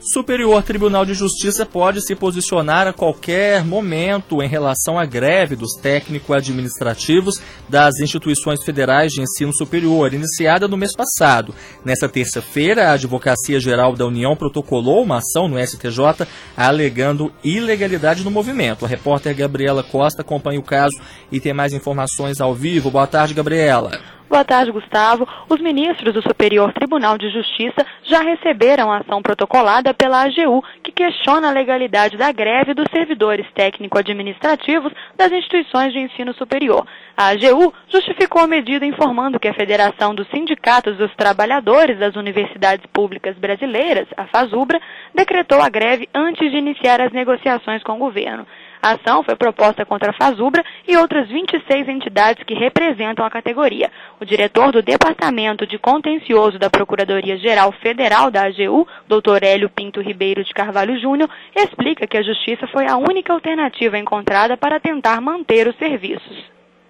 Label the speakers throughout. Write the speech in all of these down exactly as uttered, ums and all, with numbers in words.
Speaker 1: Superior Tribunal de Justiça pode se posicionar a qualquer momento em relação à greve dos técnico-administrativos das instituições federais de ensino superior, iniciada no mês passado. Nesta terça-feira, a Advocacia Geral da União protocolou uma ação no S T J alegando ilegalidade no movimento. A repórter Gabriela Costa acompanha o caso e tem mais informações ao vivo. Boa tarde, Gabriela.
Speaker 2: Boa tarde, Gustavo. Os ministros do Superior Tribunal de Justiça já receberam a ação protocolada pela A G U, que questiona a legalidade da greve dos servidores técnico-administrativos das instituições de ensino superior. A A G U justificou a medida informando que a Federação dos Sindicatos dos Trabalhadores das Universidades Públicas Brasileiras, a FASUBRA, decretou a greve antes de iniciar as negociações com o governo. A ação foi proposta contra a FASUBRA e outras vinte e seis entidades que representam a categoria. O diretor do Departamento de Contencioso da Procuradoria-Geral Federal da A G U, doutor Hélio Pinto Ribeiro de Carvalho Júnior, explica que a justiça foi a única alternativa encontrada para tentar manter os serviços.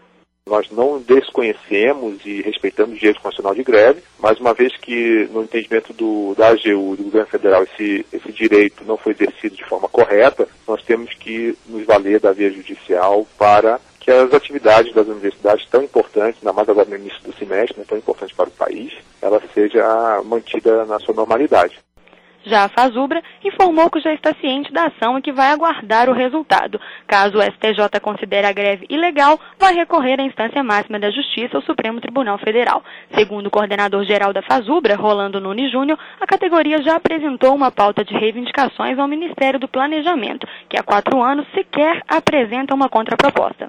Speaker 3: Nós não desconhecemos e respeitamos o direito constitucional de greve, mas uma vez que no entendimento do, da A G U e do governo federal esse, esse direito não foi exercido de forma correta, nós temos que nos valer da via judicial para que as atividades das universidades tão importantes, ainda mais agora no início do semestre, né, tão importantes para o país, ela seja mantida na sua normalidade.
Speaker 2: Já a FASUBRA informou que já está ciente da ação e que vai aguardar o resultado. Caso o S T J considere a greve ilegal, vai recorrer à instância máxima da Justiça, o Supremo Tribunal Federal. Segundo o coordenador-geral da FASUBRA, Rolando Nunes Júnior, a categoria já apresentou uma pauta de reivindicações ao Ministério do Planejamento, que há quatro anos sequer apresenta uma contraproposta.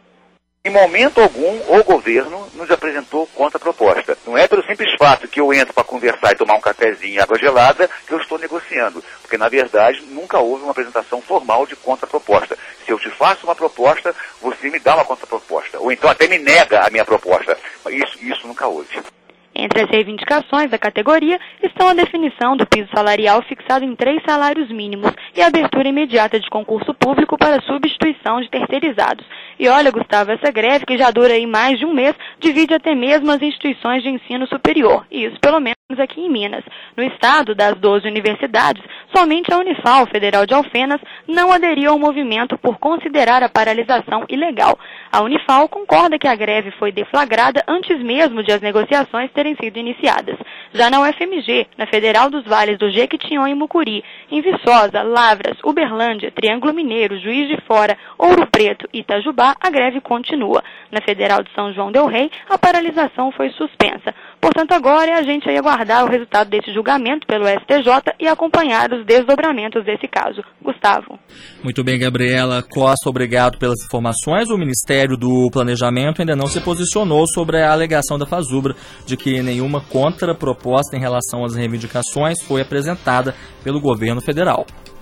Speaker 4: Em momento algum, o governo nos apresentou contraproposta. Não é pelo simples fato que eu entro para conversar e tomar um cafezinho e água gelada que eu estou negociando. Porque, na verdade, nunca houve uma apresentação formal de contraproposta. Se eu te faço uma proposta, você me dá uma contraproposta. Ou então até me nega a minha proposta. Isso, isso nunca houve.
Speaker 2: Entre as reivindicações da categoria estão a definição do piso salarial fixado em três salários mínimos e a abertura imediata de concurso público para substituição de terceirizados. E olha, Gustavo, essa greve, que já dura aí mais de um mês, divide até mesmo as instituições de ensino superior. E isso pelo menos aqui em Minas. No estado, das doze universidades, somente a Unifal, Federal de Alfenas, não aderiu ao movimento por considerar a paralisação ilegal. A Unifal concorda que a greve foi deflagrada antes mesmo de as negociações terem sido iniciadas. Já na U F M G, na Federal dos Vales do Jequitinhonha e Mucuri, em Viçosa, Lavras, Uberlândia, Triângulo Mineiro, Juiz de Fora, Ouro Preto e Itajubá, a greve continua. Na Federal de São João del Rei, a paralisação foi suspensa. Portanto, agora é a gente aí aguardar o resultado desse julgamento pelo S T J e acompanhar os desdobramentos desse caso. Gustavo.
Speaker 1: Muito bem, Gabriela Costa, obrigado pelas informações. O Ministério do Planejamento ainda não se posicionou sobre a alegação da FASUBRA de que nenhuma contraproposta em relação às reivindicações foi apresentada pelo governo federal.